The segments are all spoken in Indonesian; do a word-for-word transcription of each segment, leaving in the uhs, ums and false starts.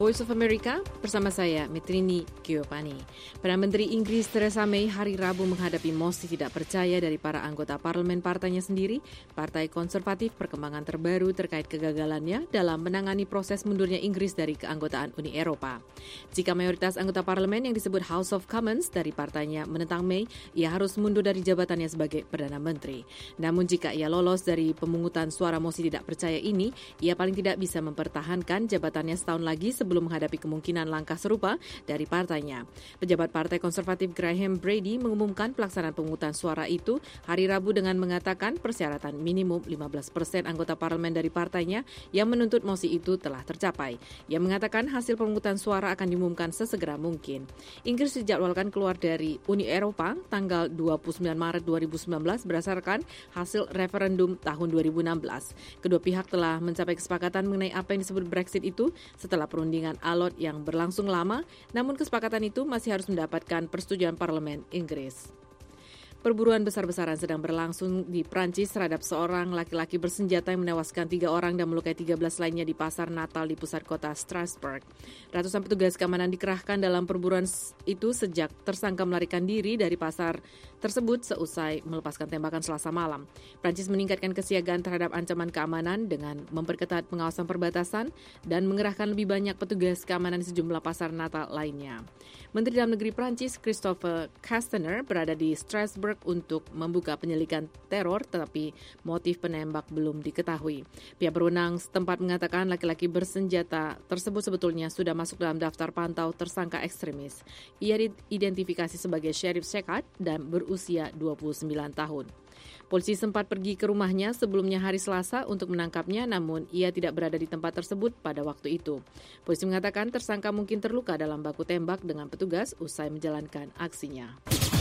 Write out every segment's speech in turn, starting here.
Voice of America, bersama saya, Metrini Giovanni. Perdana Menteri Inggris Theresa May hari Rabu menghadapi mosi tidak percaya dari para anggota parlemen partainya sendiri, Partai Konservatif perkembangan terbaru terkait kegagalannya dalam menangani proses mundurnya Inggris dari keanggotaan Uni Eropa. Jika mayoritas anggota parlemen yang disebut House of Commons dari partainya menentang May, ia harus mundur dari jabatannya sebagai Perdana Menteri. Namun jika ia lolos dari pemungutan suara mosi tidak percaya ini, ia paling tidak bisa mempertahankan jabatannya setahun lagi sebelum belum menghadapi kemungkinan langkah serupa dari partainya. Pejabat Partai Konservatif Graham Brady mengumumkan pelaksanaan pemungutan suara itu hari Rabu dengan mengatakan persyaratan minimum lima belas persen anggota parlemen dari partainya yang menuntut mosi itu telah tercapai. Ia mengatakan hasil pemungutan suara akan diumumkan sesegera mungkin. Inggris dijadwalkan keluar dari Uni Eropa tanggal dua puluh sembilan Maret dua ribu sembilan belas berdasarkan hasil referendum tahun dua ribu enam belas. Kedua pihak telah mencapai kesepakatan mengenai apa yang disebut Brexit itu setelah perundingan alot yang berlangsung lama, namun kesepakatan itu masih harus mendapatkan persetujuan parlemen Inggris. Perburuan besar-besaran sedang berlangsung di Prancis terhadap seorang laki-laki bersenjata yang menewaskan tiga orang dan melukai tiga belas lainnya di pasar Natal di pusat kota Strasbourg. Ratusan petugas keamanan dikerahkan dalam perburuan itu sejak tersangka melarikan diri dari pasar tersebut seusai melepaskan tembakan Selasa malam. Prancis meningkatkan kesiagaan terhadap ancaman keamanan dengan memperketat pengawasan perbatasan dan mengerahkan lebih banyak petugas keamanan di sejumlah pasar Natal lainnya. Menteri Dalam Negeri Prancis Christophe Castaner berada di Strasbourg untuk membuka penyelidikan teror, tetapi motif penembak belum diketahui. Pihak berwenang setempat mengatakan laki-laki bersenjata tersebut sebetulnya sudah masuk dalam daftar pantau tersangka ekstremis. Ia diidentifikasi sebagai Sheriff Shekhard dan berusia dua puluh sembilan tahun. Polisi sempat pergi ke rumahnya sebelumnya hari Selasa untuk menangkapnya, namun ia tidak berada di tempat tersebut pada waktu itu. Polisi mengatakan tersangka mungkin terluka dalam baku tembak dengan petugas usai menjalankan aksinya.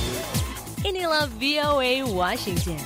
Inilah V O A Washington.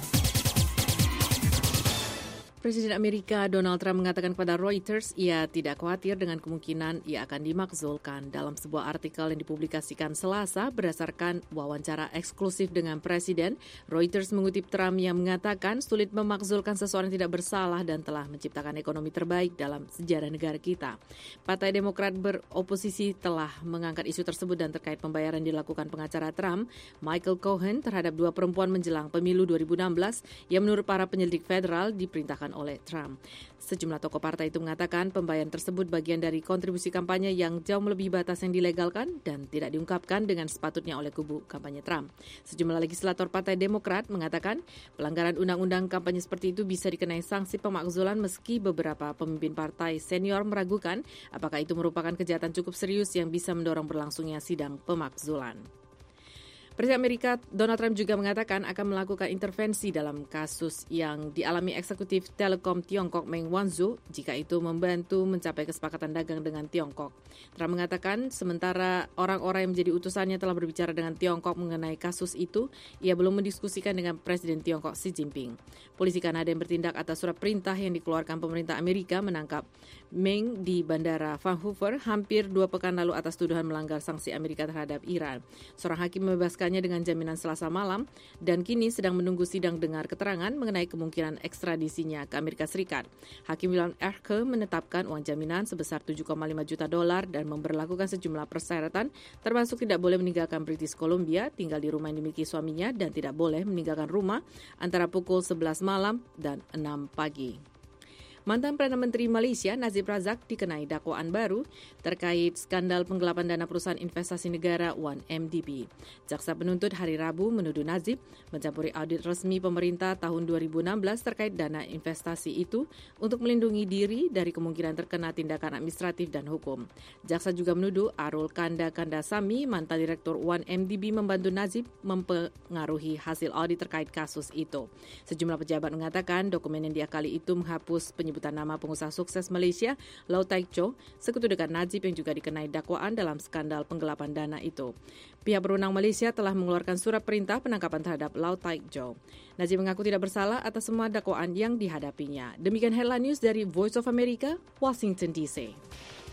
Presiden Amerika Donald Trump mengatakan kepada Reuters ia tidak khawatir dengan kemungkinan ia akan dimakzulkan. Dalam sebuah artikel yang dipublikasikan Selasa berdasarkan wawancara eksklusif dengan Presiden, Reuters mengutip Trump yang mengatakan sulit memakzulkan seseorang yang tidak bersalah dan telah menciptakan ekonomi terbaik dalam sejarah negara kita. Partai Demokrat beroposisi telah mengangkat isu tersebut dan terkait pembayaran dilakukan pengacara Trump, Michael Cohen, terhadap dua perempuan menjelang pemilu dua ribu enam belas yang menurut para penyelidik federal diperintahkan oleh Trump. Sejumlah tokoh partai itu mengatakan pembayaran tersebut bagian dari kontribusi kampanye yang jauh melebihi batas yang dilegalkan dan tidak diungkapkan dengan sepatutnya oleh kubu kampanye Trump. Sejumlah legislator Partai Demokrat mengatakan pelanggaran undang-undang kampanye seperti itu bisa dikenai sanksi pemakzulan meski beberapa pemimpin partai senior meragukan apakah itu merupakan kejahatan cukup serius yang bisa mendorong berlangsungnya sidang pemakzulan. Presiden Amerika Donald Trump juga mengatakan akan melakukan intervensi dalam kasus yang dialami eksekutif Telekom Tiongkok Meng Wanzhou jika itu membantu mencapai kesepakatan dagang dengan Tiongkok. Trump mengatakan sementara orang-orang yang menjadi utusannya telah berbicara dengan Tiongkok mengenai kasus itu, ia belum mendiskusikan dengan Presiden Tiongkok Xi Jinping. Polisi Kanada yang bertindak atas surat perintah yang dikeluarkan pemerintah Amerika menangkap Meng di Bandara Vancouver hampir dua pekan lalu atas tuduhan melanggar sanksi Amerika terhadap Iran. Seorang hakim membebaskan dengan jaminan Selasa malam dan kini sedang menunggu sidang dengar keterangan mengenai kemungkinan ekstradisinya ke Amerika Serikat. Hakim William Erke menetapkan uang jaminan sebesar tujuh koma lima juta dolar dan memberlakukan sejumlah persyaratan termasuk tidak boleh meninggalkan British Columbia, tinggal di rumah yang dimiliki suaminya dan tidak boleh meninggalkan rumah antara pukul sebelas malam dan enam pagi. Mantan Perdana Menteri Malaysia Najib Razak dikenai dakwaan baru terkait skandal penggelapan dana perusahaan investasi negara satu M D B. Jaksa penuntut hari Rabu menuduh Najib mencampuri audit resmi pemerintah tahun dua ribu enam belas terkait dana investasi itu untuk melindungi diri dari kemungkinan terkena tindakan administratif dan hukum. Jaksa juga menuduh Arul Kanda Kandasamy, mantan direktur satu M D B, membantu Najib mempengaruhi hasil audit terkait kasus itu. Sejumlah pejabat mengatakan dokumen yang diakali itu menghapus penyebutan penyebutan nama pengusaha sukses Malaysia, Lau Tai Cho, sekutu dekat Najib yang juga dikenai dakwaan dalam skandal penggelapan dana itu. Pihak berwenang Malaysia telah mengeluarkan surat perintah penangkapan terhadap Lau Tai Cho. Najib mengaku tidak bersalah atas semua dakwaan yang dihadapinya. Demikian headline news dari Voice of America, Washington D C.